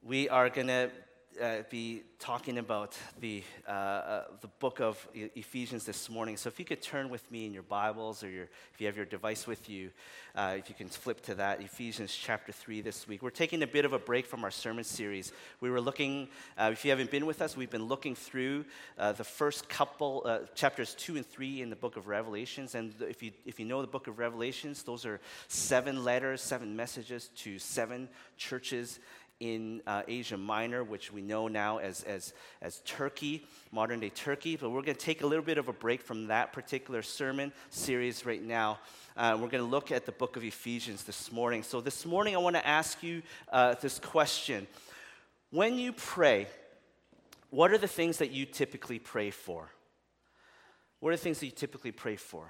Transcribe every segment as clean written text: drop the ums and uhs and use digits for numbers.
We are going to be talking about the book of Ephesians this morning. So if you could turn with me in your Bibles, or if you have your device with you, if you can flip to that, Ephesians chapter 3 this week. We're taking a bit of a break from our sermon series. We were looking, if you haven't been with us, we've been looking through the first couple, chapters 2 and 3 in the book of Revelations. And if you know the book of Revelations, those are 7 letters, 7 messages to 7 churches in Asia Minor, which we know now as Turkey, modern-day Turkey. But we're going to take a little bit of a break from that particular sermon series right now. We're going to look at the book of Ephesians this morning. So this morning I want to ask you this question. When you pray, what are the things that you typically pray for? What are the things that you typically pray for?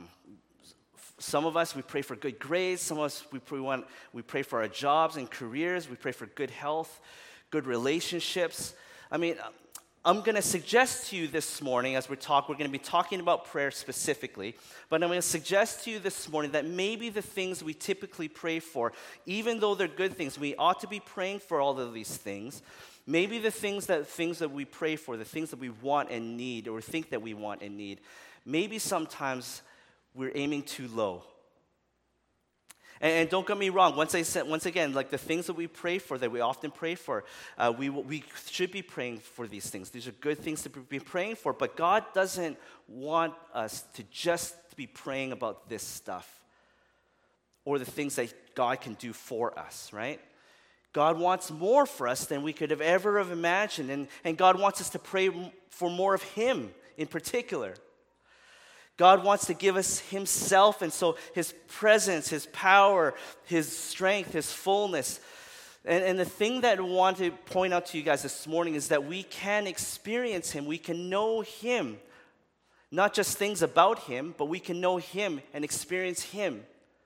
Some of us, we pray for good grades. Some of us, we pray for our jobs and careers. We pray for good health, good relationships. I mean, I'm going to suggest to you this morning as we're going to be talking about prayer specifically, but I'm going to suggest to you this morning that maybe the things we typically pray for, even though they're good things, we ought to be praying for all of these things. Maybe the things that we pray for, the things that we want and need, or think that we want and need, maybe sometimes we're aiming too low. And don't get me wrong, once again, like the things that we pray for, that we often pray for, we should be praying for these things. These are good things to be praying for, but God doesn't want us to just be praying about this stuff or the things that God can do for us, right? God wants more for us than we could have ever imagined, and God wants us to pray for more of Him in particular. God wants to give us Himself, and so His presence, His power, His strength, His fullness. And the thing that I want to point out to you guys this morning is that we can experience Him, we can know Him. Not just things about Him, but we can know Him and experience Him.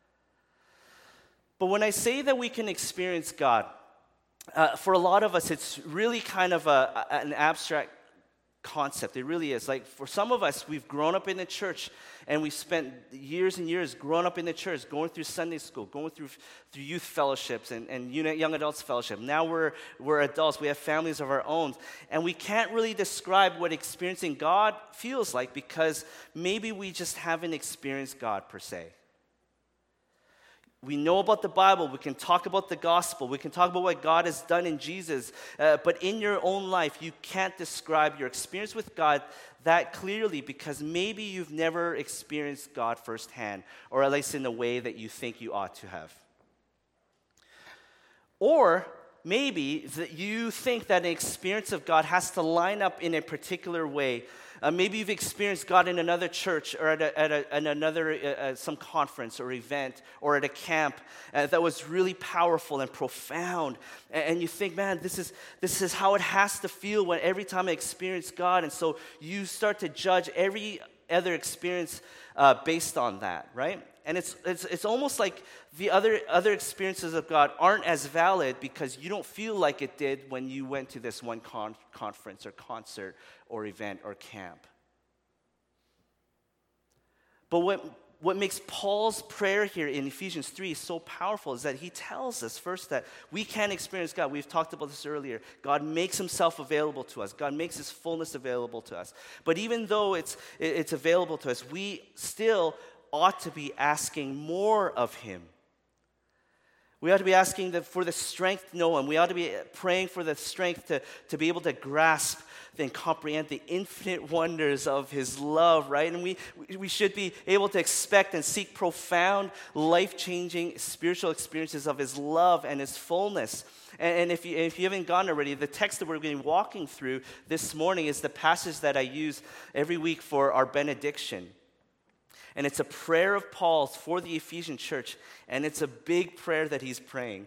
But when I say that we can experience God, for a lot of us, it's really kind of an abstract concept. It really is. Like for some of us, we've grown up in the church and we've spent years and years growing up in the church, going through Sunday school, going through youth fellowships and young adults fellowship. Now we're adults. We have families of our own. And we can't really describe what experiencing God feels like because maybe we just haven't experienced God per se. We know about the Bible, we can talk about the gospel, we can talk about what God has done in Jesus, but in your own life, you can't describe your experience with God that clearly because maybe you've never experienced God firsthand, or at least in the way that you think you ought to have. Or maybe that you think that an experience of God has to line up in a particular way. Maybe you've experienced God in another church or at another some conference or event or at a camp that was really powerful and profound. And you think, man, this is how it has to feel every time I experience God. And so you start to judge every other experience based on that, right? And it's almost like the other experiences of God aren't as valid because you don't feel like it did when you went to this one conference or concert or event or camp. But what makes Paul's prayer here in Ephesians 3 so powerful is that he tells us first that we can experience God. We've talked about this earlier. God makes Himself available to us. God makes His fullness available to us. But even though it's available to us, we still ought to be asking more of Him. We ought to be asking for the strength to know Him. We ought to be praying for the strength to be able to grasp and comprehend the infinite wonders of His love, right? And we should be able to expect and seek profound, life-changing spiritual experiences of His love and His fullness. And if you haven't gone already, the text that we're going to be walking through this morning is the passage that I use every week for our benediction. And it's a prayer of Paul's for the Ephesian church, and it's a big prayer that he's praying.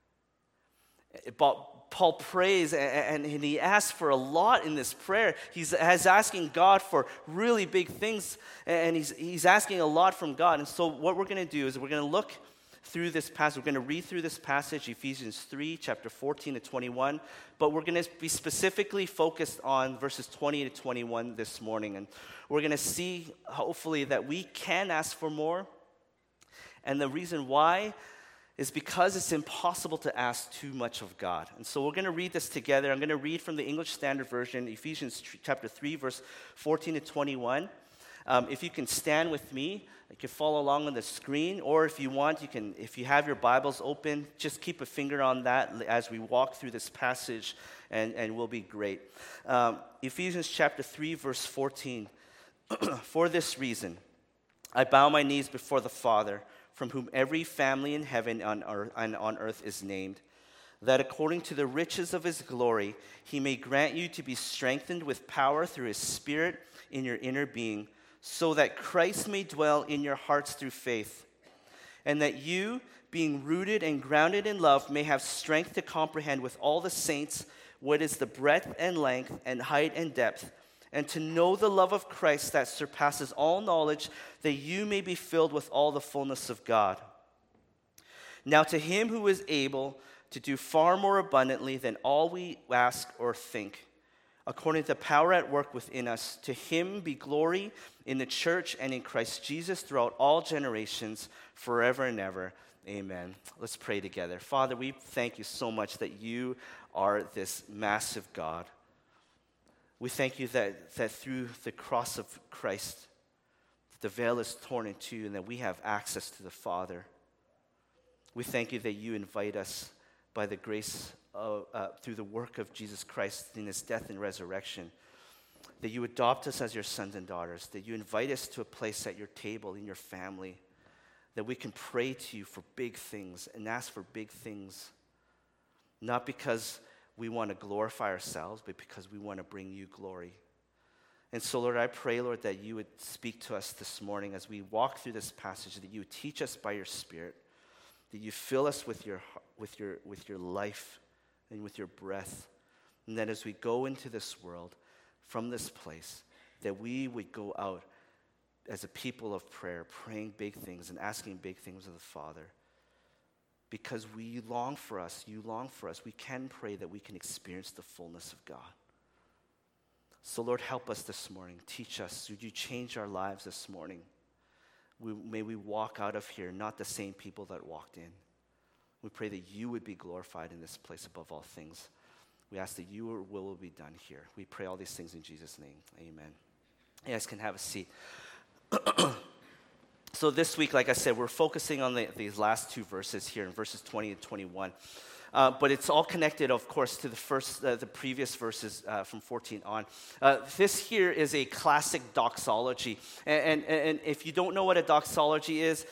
Paul prays, and he asks for a lot in this prayer. He's asking God for really big things, and he's asking a lot from God. And so what we're going to do is we're going to look through this passage. We're going to read through this passage, Ephesians 3, chapter 14 to 21, but we're going to be specifically focused on verses 20 to 21 this morning. And we're going to see, hopefully, that we can ask for more. And the reason why is because it's impossible to ask too much of God. And so we're going to read this together. I'm going to read from the English Standard Version, Ephesians chapter 3, verse 14 to 21. If you can stand with me, you can follow along on the screen, or if you want, if you have your Bibles open, just keep a finger on that as we walk through this passage, and we'll be great. Ephesians chapter 3, verse 14. For this reason, I bow my knees before the Father, from whom every family in heaven and on earth is named, that according to the riches of his glory, he may grant you to be strengthened with power through his Spirit in your inner being, so that Christ may dwell in your hearts through faith, and that you, being rooted and grounded in love, may have strength to comprehend with all the saints what is the breadth and length and height and depth, and to know the love of Christ that surpasses all knowledge, that you may be filled with all the fullness of God. Now to him who is able to do far more abundantly than all we ask or think, according to the power at work within us, to him be glory in the church and in Christ Jesus throughout all generations, forever and ever. Amen. Let's pray together. Father, we thank you so much that you are this massive God. We thank you that through the cross of Christ, the veil is torn in two and that we have access to the Father. We thank you that you invite us by the grace through the work of Jesus Christ in his death and resurrection, that you adopt us as your sons and daughters, that you invite us to a place at your table in your family, that we can pray to you for big things and ask for big things, not because we want to glorify ourselves, but because we want to bring you glory. And so, Lord, I pray, Lord, that you would speak to us this morning as we walk through this passage, that you would teach us by your Spirit, that you fill us with your life and with your breath, and that as we go into this world, from this place, that we would go out as a people of prayer, praying big things and asking big things of the Father. Because you long for us, we can pray that we can experience the fullness of God. So Lord, help us this morning. Teach us. Would you change our lives this morning? May we walk out of here not the same people that walked in. We pray that you would be glorified in this place above all things. We ask that your will be done here. We pray all these things in Jesus' name. Amen. You guys can have a seat. So this week, like I said, we're focusing on these last two verses here in verses 20 and 21. But it's all connected, of course, to the previous verses from 14 on. This here is a classic doxology. And if you don't know what a doxology is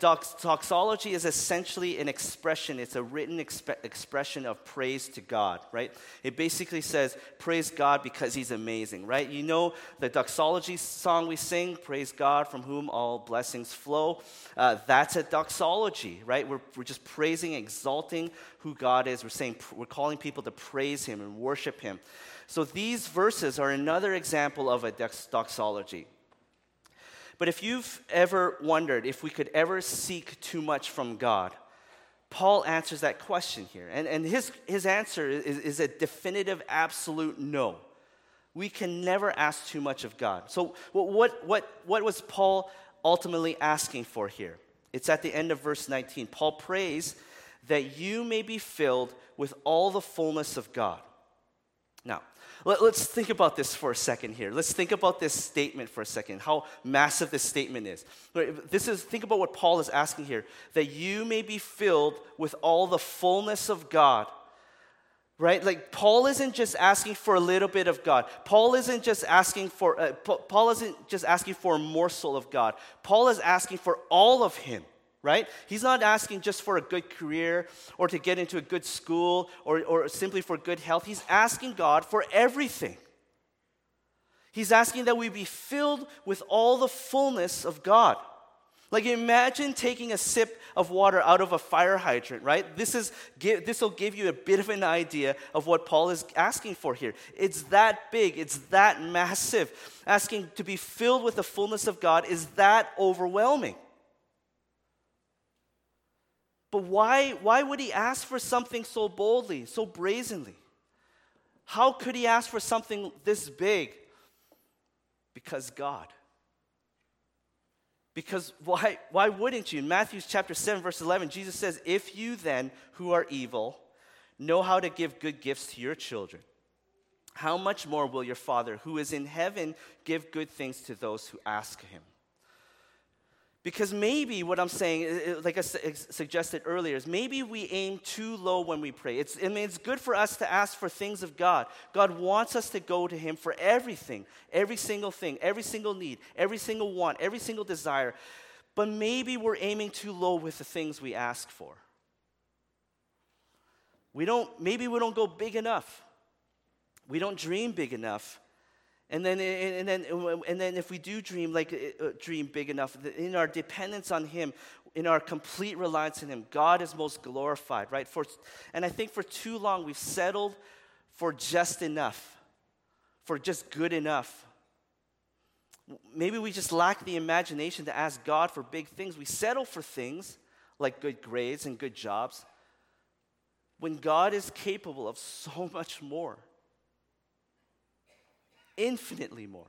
essentially an expression. It's a written expression of praise to God, right? It basically says, praise God because he's amazing, right? You know the doxology song we sing, praise God from whom all blessings flow. That's a doxology, right? We're just praising, exalting who God is. We're calling people to praise him and worship him. So these verses are another example of a doxology. But if you've ever wondered if we could ever seek too much from God, Paul answers that question here. And his answer is a definitive, absolute no. We can never ask too much of God. So what was Paul ultimately asking for here? It's at the end of verse 19. Paul prays that you may be filled with all the fullness of God. Now, let's think about this for a second here. Let's think about this statement for a second, how massive this statement is. Think about what Paul is asking here, that you may be filled with all the fullness of God. Right? Like Paul isn't just asking for a little bit of God. Paul isn't just asking for a morsel of God. Paul is asking for all of him. Right? He's not asking just for a good career or to get into a good school or simply for good health. He's asking God for everything. He's asking that we be filled with all the fullness of God. Like imagine taking a sip of water out of a fire hydrant, right? This will give you a bit of an idea of what Paul is asking for here. It's that big, it's that massive. Asking to be filled with the fullness of God is that overwhelming. But why would he ask for something so boldly, so brazenly? How could he ask for something this big? Because God. Because why wouldn't you? In Matthew chapter 7, verse 11, Jesus says, if you then, who are evil, know how to give good gifts to your children, how much more will your Father who is in heaven give good things to those who ask him? Because maybe what I'm saying, like I suggested earlier, is maybe we aim too low when we pray. It's good for us to ask for things of God. God wants us to go to him for everything, every single thing, every single need, every single want, every single desire. But maybe we're aiming too low with the things we ask for. Maybe we don't go big enough. We don't dream big enough. And then if we do dream big enough, in our dependence on him, in our complete reliance on him, God is most glorified, right? And I think for too long we've settled for just enough, for just good enough. Maybe we just lack the imagination to ask God for big things. We settle for things like good grades and good jobs, when God is capable of so much more. Infinitely more.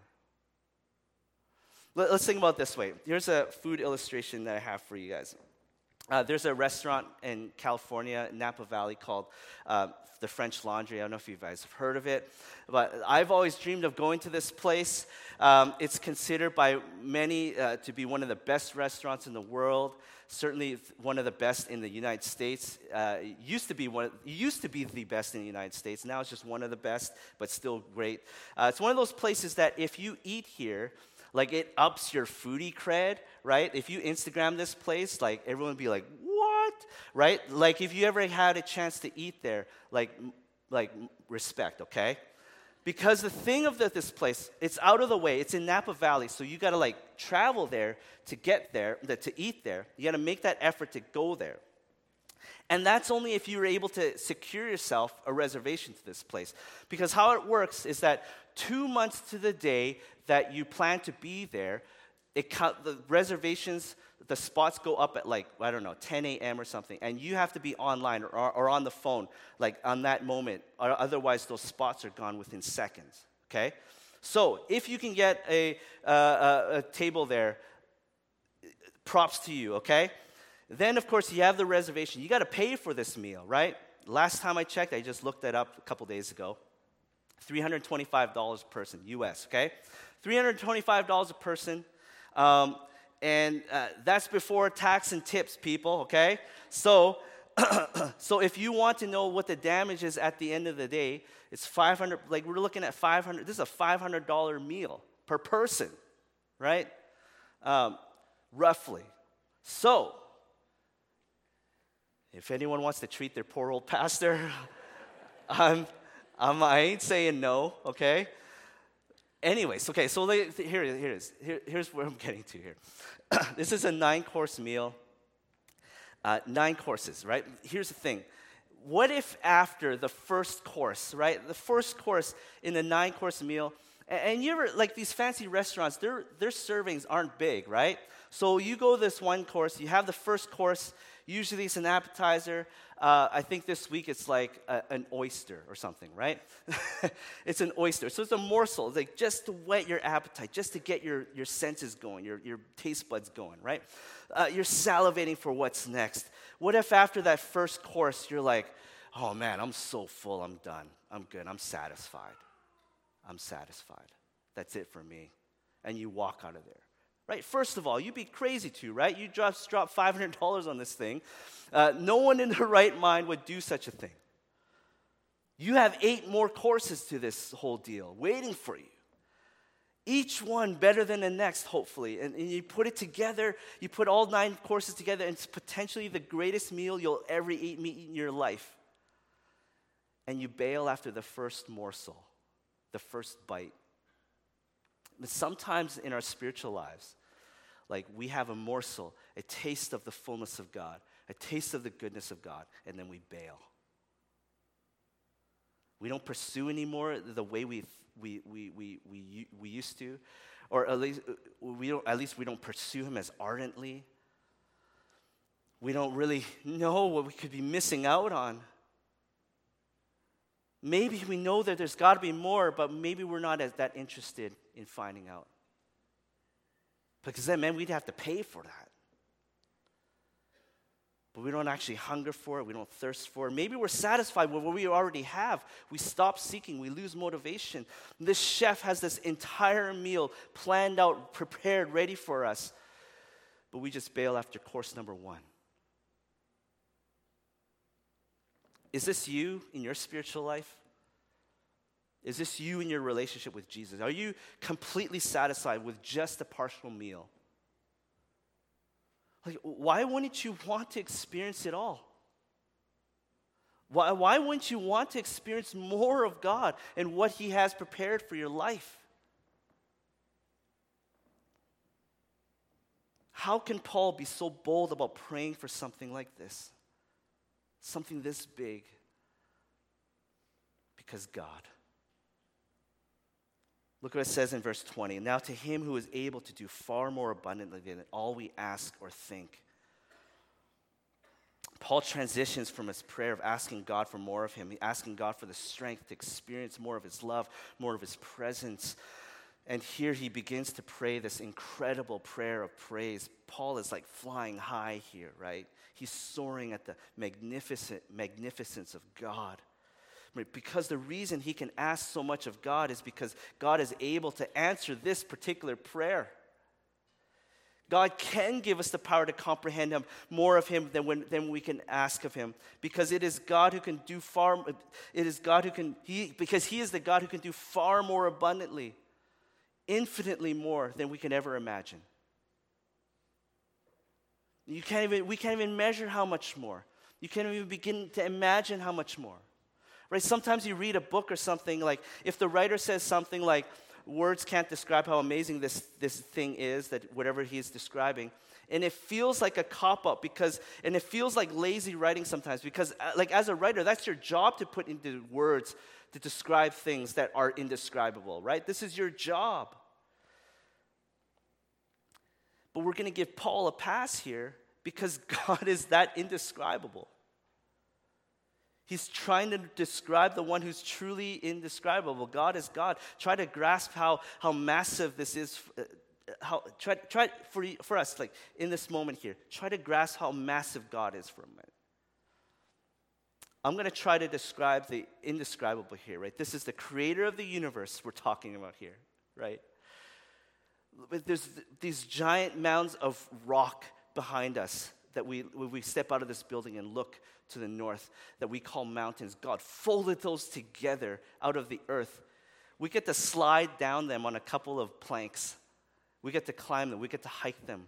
Let's think about it this way. Here's a food illustration that I have for you guys. There's a restaurant in California, Napa Valley, called the French Laundry. I don't know if you guys have heard of it, but I've always dreamed of going to this place. It's considered by many to be one of the best restaurants in the world. Certainly one of the best in the United States. It used to be the best in the United States. Now it's just one of the best, but still great. It's one of those places that if you eat here, like it ups your foodie cred, right? If you Instagram this place, like everyone would be like, what? Right? Like if you ever had a chance to eat there, like respect, okay? Because the thing of this place, it's out of the way. It's in Napa Valley, so you got to like travel there to get there, to eat there. You got to make that effort to go there. And that's only if you're able to secure yourself a reservation to this place. Because how it works is that 2 months to the day that you plan to be there, the reservations, the spots go up at 10 a.m. or something, and you have to be online or on the phone, like on that moment, or otherwise those spots are gone within seconds, okay? So if you can get a table there, props to you, okay? Then, of course, you have the reservation. You got to pay for this meal, right? Last time I checked, I just looked that up a couple days ago, $325 a person, U.S., okay? $325 a person. And that's before tax and tips, people, okay? So if you want to know what the damage is at the end of the day, it's $500, like we're looking at $500, this is a $500 meal per person, right? Roughly. So, if anyone wants to treat their poor old pastor, I ain't saying no, okay? Anyways, okay, so here it is. Here's where I'm getting to here. This is a 9-course meal. 9 courses, right? Here's the thing. What if after the first course, right? The first course in the 9-course meal, and you ever, like these fancy restaurants, their servings aren't big, right? So you go this one course, you have the first course, usually it's an appetizer. I think this week it's like an oyster or something, right? It's an oyster. So it's a morsel, like just to whet your appetite, just to get your senses going, your taste buds going, right? You're salivating for what's next. What if after that first course you're like, oh man, I'm so full, I'm done. I'm good, I'm satisfied. That's it for me. And you walk out of there. Right, first of all, you'd be crazy to, right? You just drop $500 on this thing. No one in their right mind would do such a thing. You have 8 more courses to this whole deal waiting for you. Each one better than the next, hopefully. And you put it together, you put all 9 courses together, and it's potentially the greatest meal you'll ever eat in your life. And you bail after the first morsel, the first bite. But sometimes in our spiritual lives, like we have a morsel, a taste of the fullness of God, a taste of the goodness of God, and then we bail. We don't pursue anymore the way we used to, or at least we don't pursue Him as ardently. We don't really know what we could be missing out on. Maybe we know that there's got to be more, but maybe we're not as that interested in finding out. Because then, man, we'd have to pay for that. But we don't actually hunger for it. We don't thirst for it. Maybe we're satisfied with what we already have. We stop seeking. We lose motivation. This chef has this entire meal planned out, prepared, ready for us. But we just bail after course number 1. Is this you in your spiritual life? Is this you in your relationship with Jesus? Are you completely satisfied with just a partial meal? Like, why wouldn't you want to experience it all? Why wouldn't you want to experience more of God and what He has prepared for your life? How can Paul be so bold about praying for something like this? Something this big? Because God. Look what it says in verse 20. Now to Him who is able to do far more abundantly than all we ask or think. Paul transitions from his prayer of asking God for more of Him, asking God for the strength to experience more of His love, more of His presence. And here he begins to pray this incredible prayer of praise. Paul is like flying high here, right? He's soaring at the magnificence of God. Because the reason he can ask so much of God is because God is able to answer this particular prayer. God can give us the power to comprehend Him, more of Him than we can ask of Him. Because it is God who can do far, because He is the God who can do far more abundantly, infinitely more than we can ever imagine. We can't even measure how much more. You can't even begin to imagine how much more. Right? Sometimes you read a book or something, like if the writer says something like, words can't describe how amazing this thing is, that whatever he's describing, and it feels like a cop-out and it feels like lazy writing sometimes, because like as a writer, that's your job to put into words to describe things that are indescribable, right? This is your job. But we're going to give Paul a pass here because God is that indescribable. He's trying to describe the one who's truly indescribable. God is God. Try to grasp how massive this is. Try for us, like in this moment here. Try to grasp how massive God is for a minute. I'm going to try to describe the indescribable here, right? This is the creator of the universe we're talking about here, right? But there's these giant mounds of rock behind us that when we step out of this building and look to the north, that we call mountains. God folded those together out of the earth. We get to slide down them on a couple of planks. We get to climb them. We get to hike them.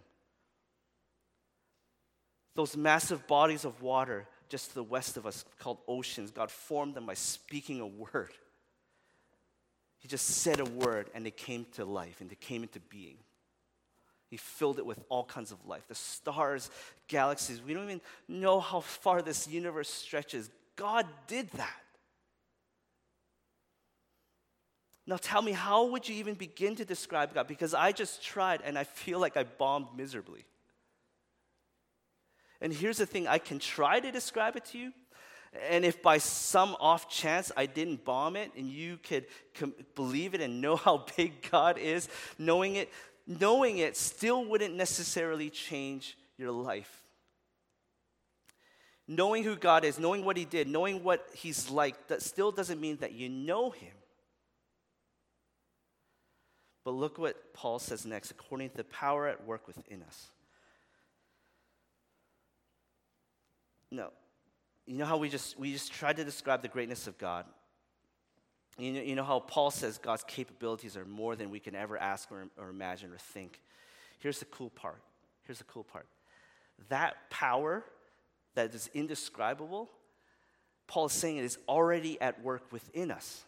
Those massive bodies of water just to the west of us called oceans, God formed them by speaking a word. He just said a word and they came to life and they came into being. He filled it with all kinds of life. The stars, galaxies, we don't even know how far this universe stretches. God did that. Now tell me, how would you even begin to describe God? Because I just tried and I feel like I bombed miserably. And here's the thing, I can try to describe it to you. And if by some off chance I didn't bomb it and you could believe it and know how big God is, knowing it still wouldn't necessarily change your life. Knowing who God is, knowing what He did, knowing what He's like, that still doesn't mean that you know Him. But look what Paul says next, according to the power at work within us. No. You know how we just tried to describe the greatness of God? You know how Paul says God's capabilities are more than we can ever ask or imagine or think. Here's the cool part. That power that is indescribable, Paul is saying it is already at work within us.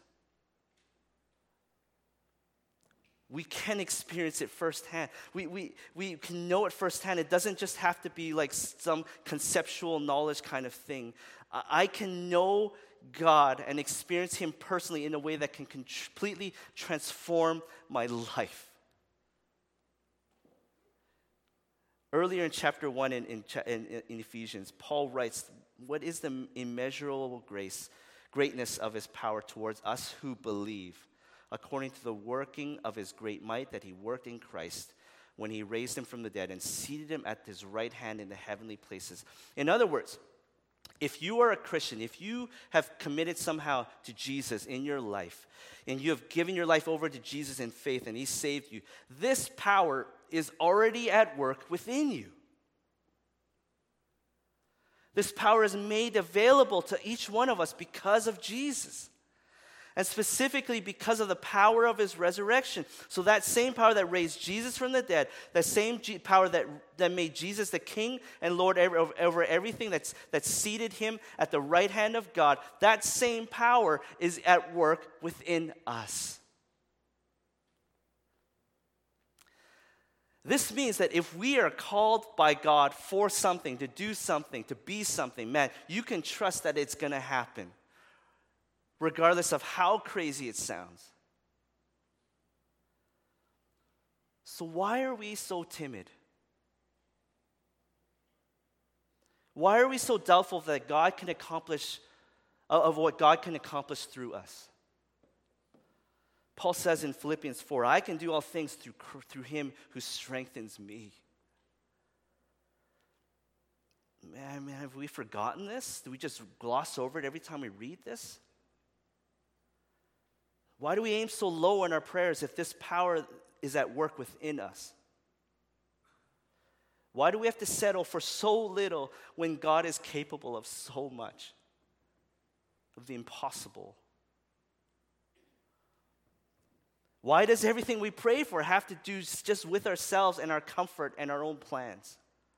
We can experience it firsthand. We can know it firsthand. It doesn't just have to be like some conceptual knowledge kind of thing. I can know God and experience Him personally in a way that can completely transform my life. Earlier in chapter 1 in Ephesians, Paul writes, what is the immeasurable greatness of His power towards us who believe, according to the working of His great might that He worked in Christ when he raised him from the dead and seated him at his right hand in the heavenly places. In other words, if you are a Christian, if you have committed somehow to Jesus in your life, and you have given your life over to Jesus in faith and he saved you, this power is already at work within you. This power is made available to each one of us because of Jesus. And specifically because of the power of his resurrection. So that same power that raised Jesus from the dead, that same power that made Jesus the King and Lord over everything, that seated him at the right hand of God, that same power is at work within us. This means that if we are called by God for something, to do something, to be something, man, you can trust that it's going to happen, regardless of how crazy it sounds. So why are we so timid? Why are we so doubtful that God can accomplish, of what God can accomplish through us? Paul says in Philippians 4, I can do all things through him who strengthens me. Man, have we forgotten this? Do we just gloss over it every time we read this? Why do we aim so low in our prayers if this power is at work within us? Why do we have to settle for so little when God is capable of so much, of the impossible? Why does everything we pray for have to do just with ourselves and our comfort and our own plans?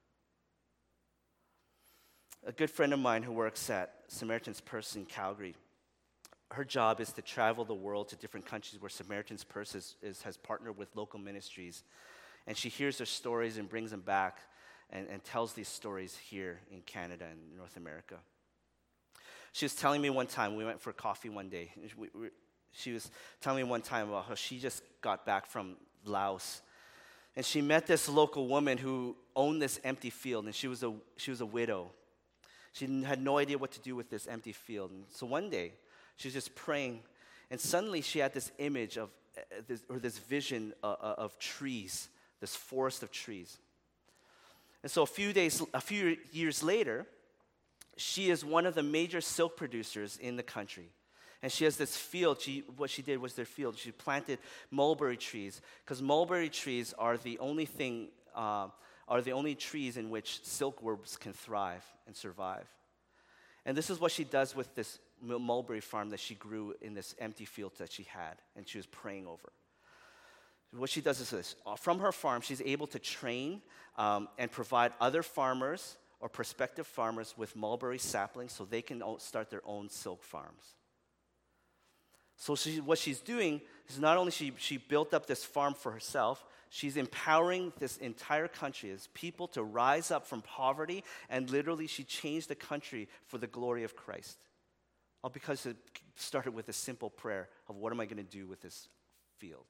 A good friend of mine who works at Samaritan's Purse in Calgary, her job is to travel the world to different countries where Samaritan's Purse has partnered with local ministries. And she hears their stories and brings them back and tells these stories here in Canada and North America. She was telling me one time, we went for coffee one day. She was telling me one time about how she just got back from Laos. And she met this local woman who owned this empty field, and she was a widow. She had no idea what to do with this empty field. And so one day, she was just praying, and suddenly she had this image of, this vision of trees, this forest of trees. And so a few years later, she is one of the major silk producers in the country. And she has this field. What she did was their field. She planted mulberry trees, because mulberry trees are the only trees in which silkworms can thrive and survive. And this is what she does with this mulberry farm that she grew in this empty field that she had, and she was praying over. What she does is this. From her farm, she's able to train and provide other farmers or prospective farmers with mulberry saplings so they can start their own silk farms. So what she's doing is not only she built up this farm for herself, she's empowering this entire country as people to rise up from poverty, and literally she changed the country for the glory of Christ. All because it started with a simple prayer of, what am I going to do with this field?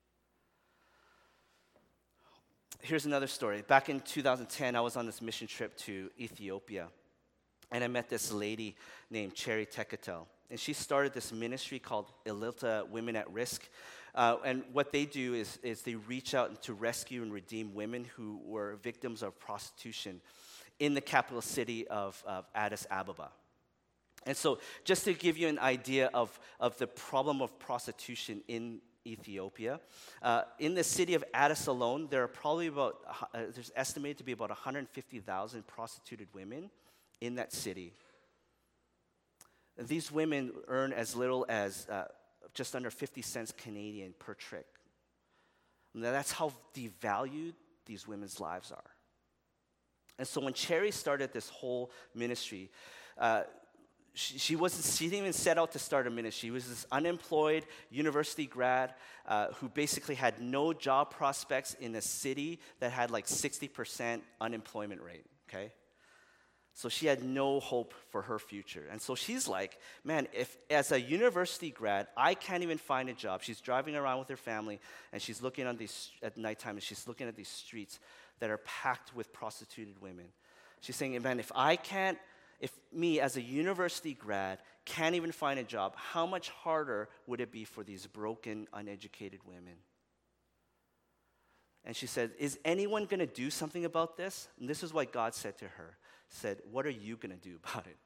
Here's another story. Back in 2010, I was on this mission trip to Ethiopia, and I met this lady named Cherry Tekatel. And she started this ministry called Ililta Women at Risk. And what they do is they reach out to rescue and redeem women who were victims of prostitution in the capital city of Addis Ababa. And so just to give you an idea of the problem of prostitution in Ethiopia, in the city of Addis alone, there are probably there's estimated to be about 150,000 prostituted women in that city. These women earn as little as just under 50 cents Canadian per trick. Now, that's how devalued these women's lives are. And so when Cherry started this whole ministry, she didn't even set out to start a ministry. She was this unemployed university grad who basically had no job prospects in a city that had like 60% unemployment rate, okay? So she had no hope for her future. And so she's like, man, if as a university grad, I can't even find a job. She's driving around with her family, and she's looking at nighttime, and she's looking at these streets that are packed with prostituted women. She's saying, man, if me as a university grad can't even find a job, how much harder would it be for these broken, uneducated women? And she said, is anyone going to do something about this? And this is what God said to her. Said, what are you going to do about it?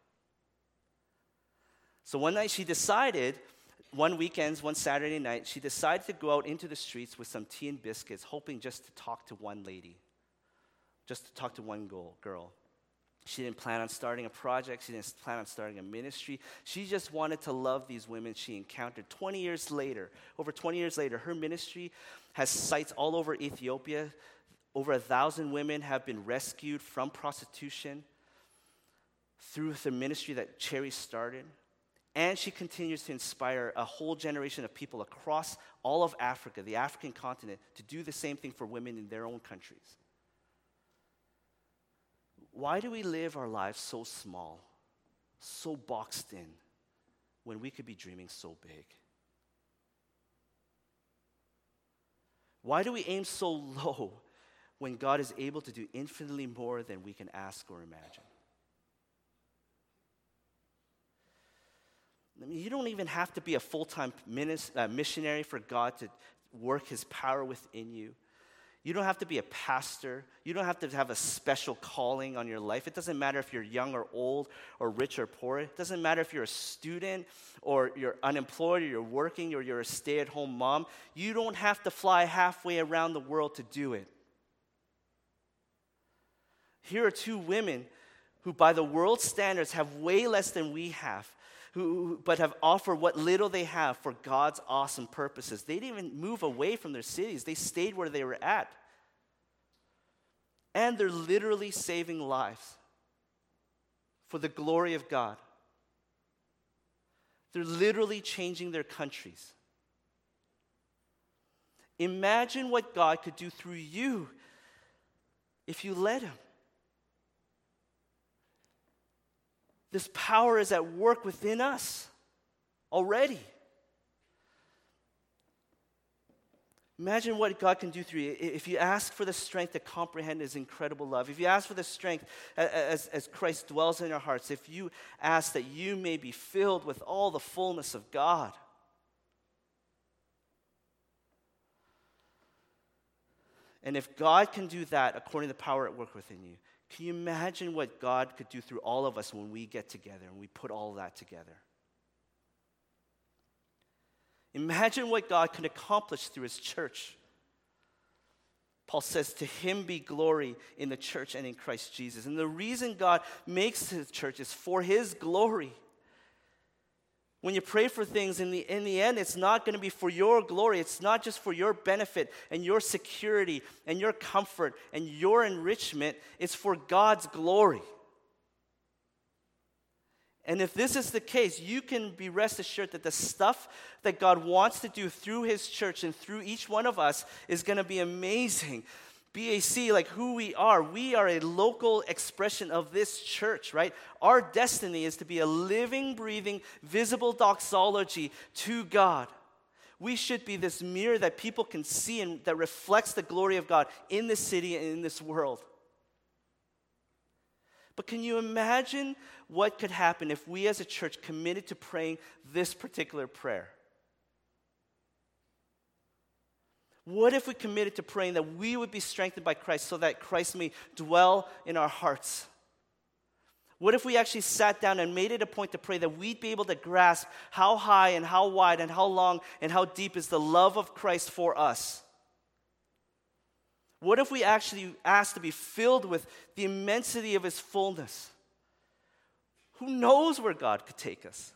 So one night she decided, one Saturday night, she decided to go out into the streets with some tea and biscuits, hoping just to talk to one lady, just to talk to one girl. She didn't plan on starting a project. She didn't plan on starting a ministry. She just wanted to love these women she encountered. Over 20 years later, her ministry has sites all over Ethiopia. Over 1,000 women have been rescued from prostitution through the ministry that Cherry started. And she continues to inspire a whole generation of people across all of Africa, the African continent, to do the same thing for women in their own countries. Why do we live our lives so small, so boxed in, when we could be dreaming so big? Why do we aim so low when God is able to do infinitely more than we can ask or imagine? I mean, you don't even have to be a full-time missionary for God to work his power within you. You don't have to be a pastor. You don't have to have a special calling on your life. It doesn't matter if you're young or old or rich or poor. It doesn't matter if you're a student or you're unemployed or you're working or you're a stay-at-home mom. You don't have to fly halfway around the world to do it. Here are two women who, by the world's standards, have way less than we have, but have offered what little they have for God's awesome purposes. They didn't even move away from their cities. They stayed where they were at. And they're literally saving lives for the glory of God. They're literally changing their countries. Imagine what God could do through you if you let him. This power is at work within us already. Imagine what God can do through you. If you ask for the strength to comprehend his incredible love, if you ask for the strength as Christ dwells in our hearts, if you ask that you may be filled with all the fullness of God. And if God can do that according to the power at work within you, can you imagine what God could do through all of us when we get together and we put all of that together? Imagine what God can accomplish through his church. Paul says, to him be glory in the church and in Christ Jesus. And the reason God makes his church is for his glory. When you pray for things, in the end, it's not going to be for your glory. It's not just for your benefit and your security and your comfort and your enrichment. It's for God's glory. And if this is the case, you can be rest assured that the stuff that God wants to do through his church and through each one of us is going to be amazing. BAC, like who we are a local expression of this church, right? Our destiny is to be a living, breathing, visible doxology to God. We should be this mirror that people can see and that reflects the glory of God in this city and in this world. But can you imagine what could happen if we as a church committed to praying this particular prayer? What if we committed to praying that we would be strengthened by Christ so that Christ may dwell in our hearts? What if we actually sat down and made it a point to pray that we'd be able to grasp how high and how wide and how long and how deep is the love of Christ for us? What if we actually asked to be filled with the immensity of his fullness? Who knows where God could take us?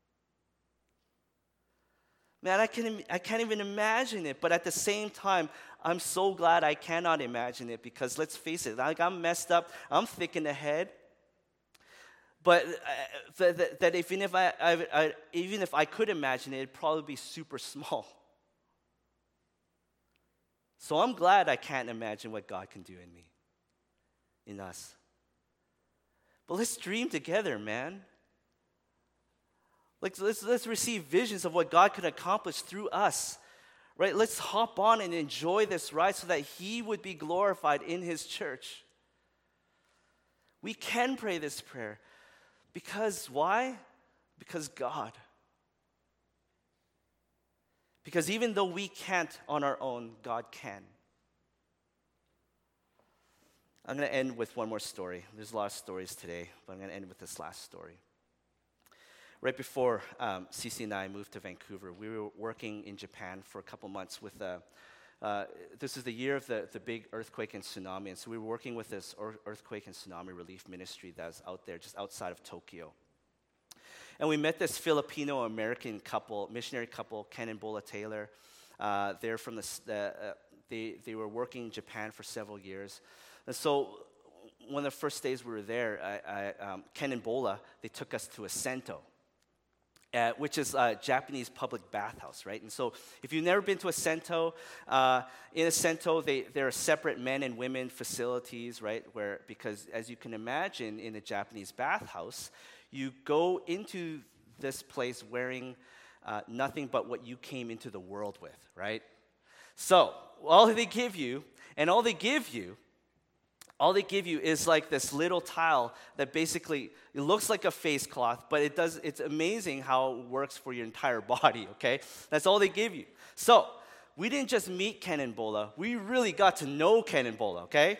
Man, I can't even imagine it, but at the same time, I'm so glad I cannot imagine it because let's face it, like I'm messed up, I'm thick in the head. But that even if I could imagine it, it'd probably be super small. So I'm glad I can't imagine what God can do in me, in us. But let's dream together, man. Let's receive visions of what God can accomplish through us, right? Let's hop on and enjoy this ride so that he would be glorified in his church. We can pray this prayer because why? Because God. Because even though we can't on our own, God can. I'm going to end with one more story. There's a lot of stories today, but I'm going to end with this last story. Right before Cece and I moved to Vancouver, we were working in Japan for a couple months with this is the year of the big earthquake and tsunami, and so we were working with this earthquake and tsunami relief ministry that's out there, just outside of Tokyo. And we met this Filipino-American couple, missionary couple, Ken and Bola Taylor. They're from they were working in Japan for several years. And so one of the first days we were there, Ken and Bola, they took us to a Sento, which is a Japanese public bathhouse, right? And so if you've never been to a Sento, in a Sento, there are separate men and women facilities, right? Because as you can imagine, in a Japanese bathhouse, you go into this place wearing nothing but what you came into the world with, right? So all they give you is like this little towel that basically, it looks like a face cloth, but it's amazing how it works for your entire body, okay? That's all they give you. So we didn't just meet Ken and Bola, we really got to know Ken and Bola, okay?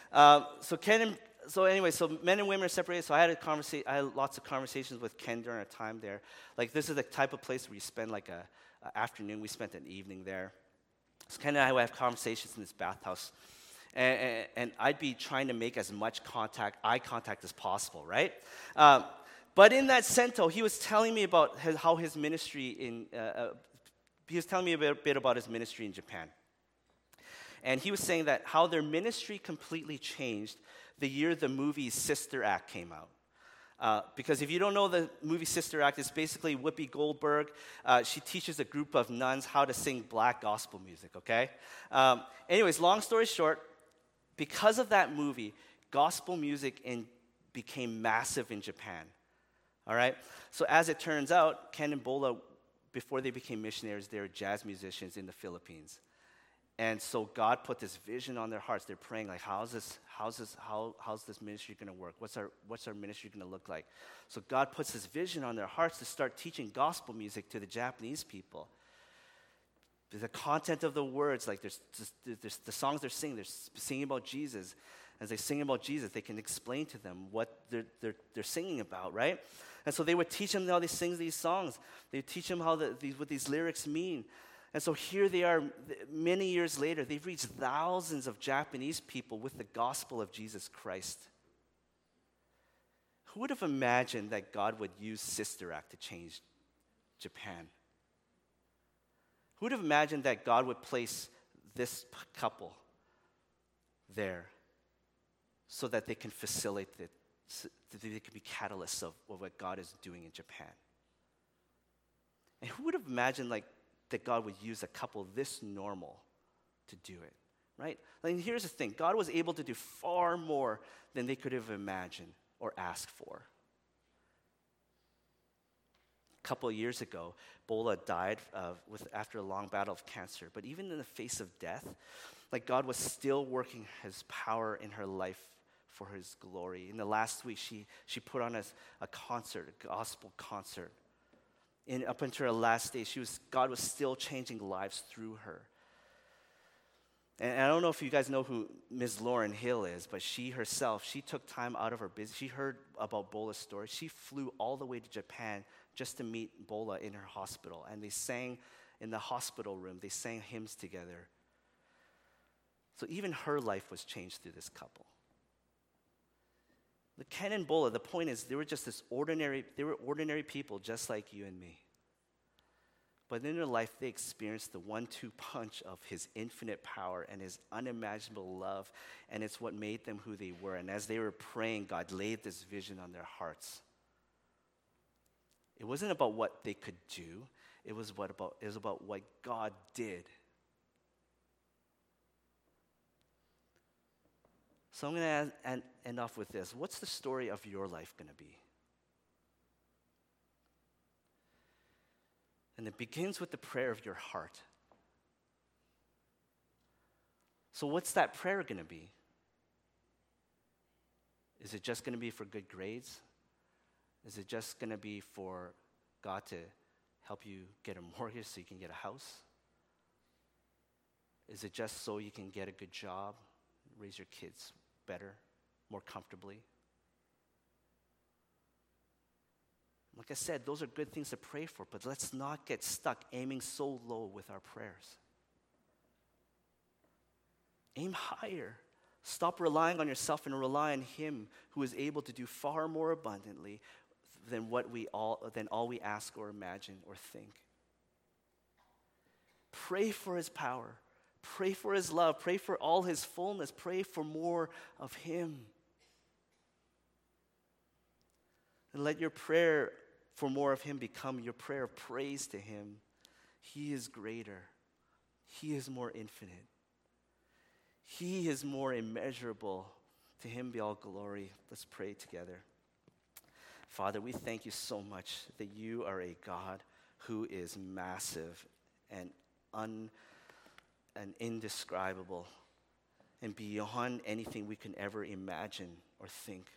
So men and women are separated, so I had lots of conversations with Ken during our time there. Like, this is the type of place where you spend like a afternoon, we spent an evening there. So Ken and I would have conversations in this bathhouse. And I'd be trying to make as much eye contact as possible, right? But in that Sento, he was telling me about how his ministry he was telling me a bit about his ministry in Japan. And he was saying that how their ministry completely changed the year the movie Sister Act came out. Because if you don't know the movie Sister Act, it's basically Whoopi Goldberg. She teaches a group of nuns how to sing black gospel music, okay? Anyways, long story short, because of that movie, gospel music became massive in Japan, all right? So as it turns out, Ken and Bola, before they became missionaries, they were jazz musicians in the Philippines. And so God put this vision on their hearts. They're praying like, how's this ministry going to work? What's our ministry going to look like? So God puts this vision on their hearts to start teaching gospel music to the Japanese people. The content of the words, like there's the songs they're singing about Jesus. As they sing about Jesus, they can explain to them what they're singing about, right? And so they would teach them how they sing these songs. They would teach them what these lyrics mean. And so here they are, many years later, they've reached thousands of Japanese people with the gospel of Jesus Christ. Who would have imagined that God would use Sister Act to change Japan? Who would have imagined that God would place this couple there so that they can facilitate it, so that they can be catalysts of what God is doing in Japan? And who would have imagined that God would use a couple this normal to do it, right? Here's the thing. God was able to do far more than they could have imagined or asked for. A couple of years ago, Bola died after a long battle of cancer. But even in the face of death, God was still working his power in her life for his glory. In the last week, she put on a concert, a gospel concert. And up until her last day, God was still changing lives through her. And I don't know if you guys know who Ms. Lauren Hill is, but she took time out of her business. She heard about Bola's story. She flew all the way to Japan just to meet Bola in her hospital. And they sang in the hospital room. They sang hymns together. So even her life was changed through this couple. The Ken and Bola, the point is, they were ordinary people just like you and me. But in their life, they experienced the 1-2 punch of his infinite power and his unimaginable love, and it's what made them who they were. And as they were praying, God laid this vision on their hearts. It wasn't about what they could do. It was about what God did. So I'm going to end off with this. What's the story of your life going to be? And it begins with the prayer of your heart. So what's that prayer going to be? Is it just going to be for good grades? Is it just going to be for God to help you get a mortgage so you can get a house? Is it just so you can get a good job, raise your kids better, more comfortably. Like I said, those are good things to pray for, but let's not get stuck aiming so low with our prayers. Aim higher. Stop relying on yourself and rely on Him who is able to do far more abundantly than all we ask or imagine or think. Pray for His power. Pray for His love. Pray for all His fullness. Pray for more of Him. And let your prayer for more of Him become your prayer of praise to Him. He is greater. He is more infinite. He is more immeasurable. To Him be all glory. Let's pray together. Father, we thank You so much that You are a God who is massive and indescribable and beyond anything we can ever imagine or think.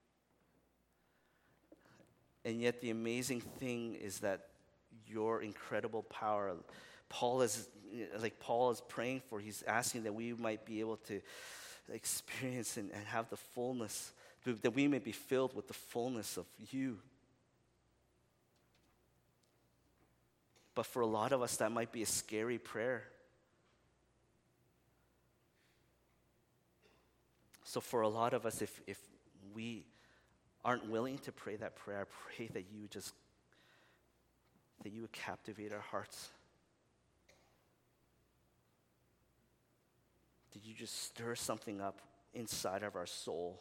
And yet the amazing thing is that Your incredible power, Paul is praying for, he's asking that we might be able to experience and have the fullness, that we may be filled with the fullness of You. But for a lot of us, that might be a scary prayer. So for a lot of us, if we aren't willing to pray that prayer, I pray that You would captivate our hearts. That You just stir something up inside of our soul.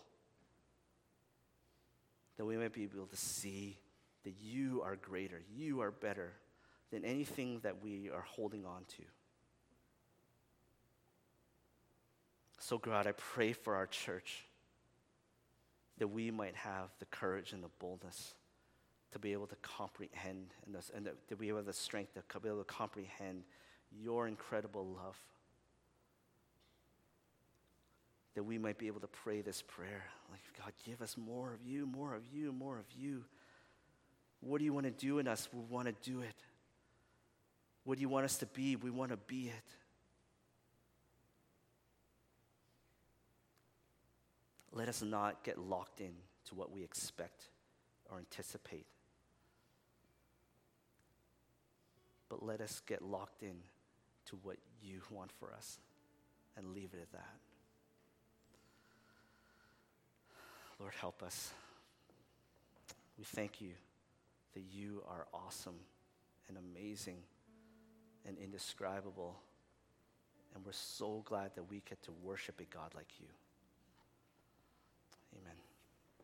That we might be able to see that You are greater, You are better than anything that we are holding on to. So God, I pray for our church that we might have the courage and the boldness to be able to comprehend and that we have the strength to be able to comprehend Your incredible love. That we might be able to pray this prayer, like, God, give us more of You, more of You, more of You. What do You want to do in us? We want to do it. What do You want us to be? We want to be it. Let us not get locked in to what we expect or anticipate. But let us get locked in to what You want for us and leave it at that. Lord, help us. We thank You that You are awesome and amazing and indescribable. And we're so glad that we get to worship a God like You. Amen.